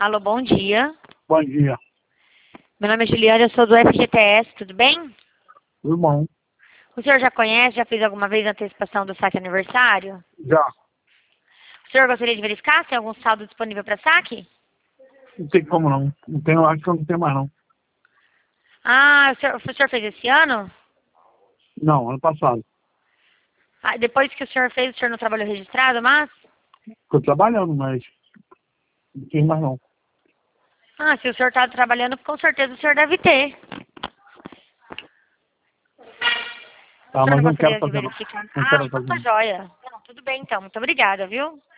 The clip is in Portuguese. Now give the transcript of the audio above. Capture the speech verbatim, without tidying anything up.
Alô, bom dia. Bom dia. Meu nome é Juliana, eu sou do F G T S, tudo bem? Tudo bom? O senhor já conhece, já fez alguma vez a antecipação do saque aniversário? Já. O senhor gostaria de verificar se tem algum saldo disponível para saque? Não tem como não. Não tenho, acho que eu não tenho mais não. Ah, o senhor, o senhor fez esse ano? Não, ano passado. Ah, depois que o senhor fez, o senhor não trabalhou registrado, mas? Estou trabalhando, mas não tenho mais não. Ah, se o senhor está trabalhando, com certeza o senhor deve ter. O Tá, senhor mas não não quero gostaria de fazer não. verificar? Não Ah, quero então fazer tá não. joia. Não, tudo bem então, muito obrigada, viu?